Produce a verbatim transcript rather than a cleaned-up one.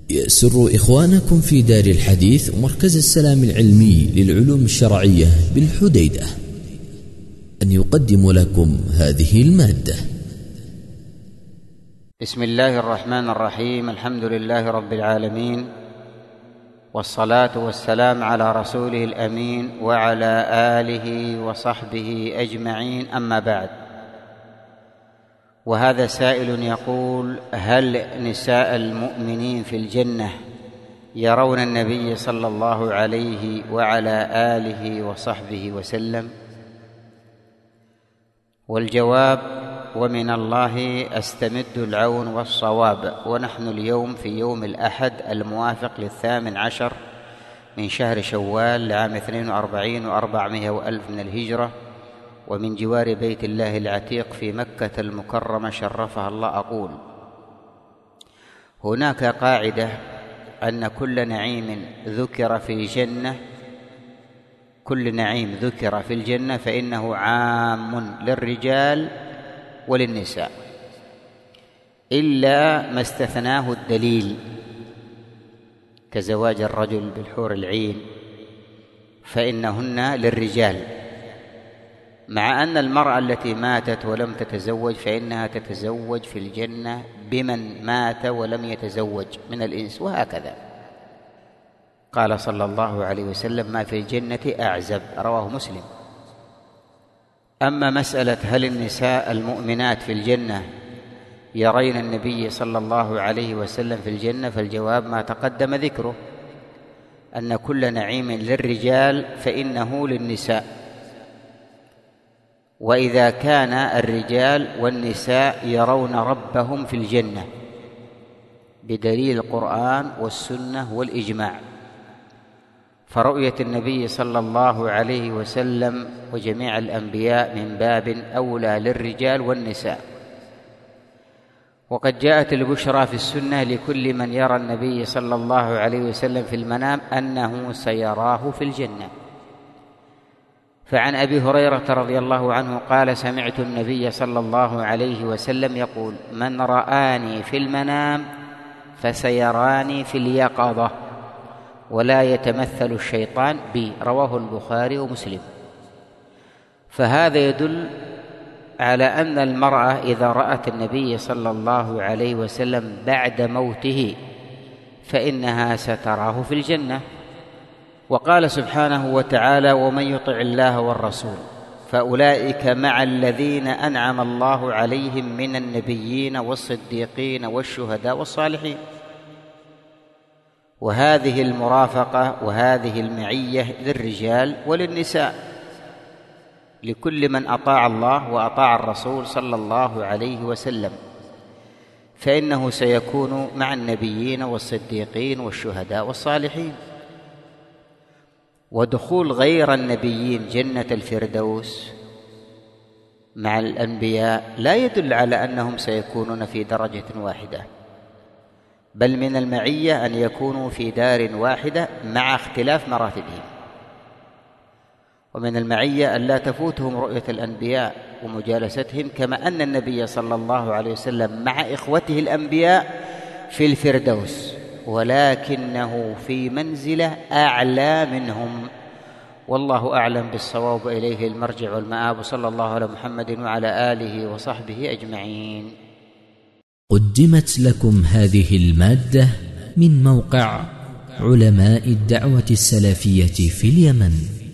يسر إخوانكم في دار الحديث ومركز السلام العلمي للعلوم الشرعية بالحديدة أن يقدم لكم هذه المادة. بسم الله الرحمن الرحيم. الحمد لله رب العالمين، والصلاة والسلام على رسوله الأمين وعلى آله وصحبه أجمعين، أما بعد. وهذا سائل يقول: هل نساء المؤمنين في الجنة يرون النبي صلى الله عليه وعلى آله وصحبه وسلم؟ والجواب: ومن الله أستمد العون والصواب. ونحن اليوم في يوم الأحد الموافق للثامن عشر من شهر شوال لعام اثنين وأربعين وأربعمائة وألف من الهجرة، ومن جوار بيت الله العتيق في مكة المكرمة شرفها الله. أقول: هناك قاعدة أن كل نعيم ذكر في الجنة كل نعيم ذكر في الجنة فإنه عام للرجال وللنساء، إلا ما استثناه الدليل، كزواج الرجل بالحور العين فإنهن للرجال، مع أن المرأة التي ماتت ولم تتزوج فإنها تتزوج في الجنة بمن مات ولم يتزوج من الإنس، وهكذا. قال صلى الله عليه وسلم: ما في الجنة أعزب، رواه مسلم. أما مسألة هل النساء المؤمنات في الجنة يرين النبي صلى الله عليه وسلم في الجنة، فالجواب ما تقدم ذكره، أن كل نعيم للرجال فإنه للنساء. وإذا كان الرجال والنساء يرون ربهم في الجنة بدليل القرآن والسنة والإجماع، فرؤية النبي صلى الله عليه وسلم وجميع الأنبياء من باب أولى للرجال والنساء. وقد جاءت البشرى في السنة لكل من يرى النبي صلى الله عليه وسلم في المنام أنه سيراه في الجنة. فعن أبي هريرة رضي الله عنه قال: سمعت النبي صلى الله عليه وسلم يقول: من رآني في المنام فسيراني في اليقظة، ولا يتمثل الشيطان بي، رواه البخاري ومسلم. فهذا يدل على أن المرأة إذا رأت النبي صلى الله عليه وسلم بعد موته فإنها ستراه في الجنة. وقال سبحانه وتعالى: ومن يطع الله والرسول فأولئك مع الذين أنعم الله عليهم من النبيين والصديقين والشهداء والصالحين. وهذه المرافقة وهذه المعية للرجال وللنساء، لكل من أطاع الله وأطاع الرسول صلى الله عليه وسلم، فإنه سيكون مع النبيين والصديقين والشهداء والصالحين. ودخول غير النبيين جنة الفردوس مع الأنبياء لا يدل على أنهم سيكونون في درجة واحدة، بل من المعية أن يكونوا في دار واحدة مع اختلاف مراتبهم. ومن المعية أن لا تفوتهم رؤية الأنبياء ومجالستهم، كما أن النبي صلى الله عليه وسلم مع إخوته الأنبياء في الفردوس، ولكنه في منزلة أعلى منهم. والله أعلم بالصواب، إليه المرجع والمآب. صلى الله على محمد وعلى آله وصحبه أجمعين. قدمت لكم هذه المادة من موقع علماء الدعوة السلفية في اليمن.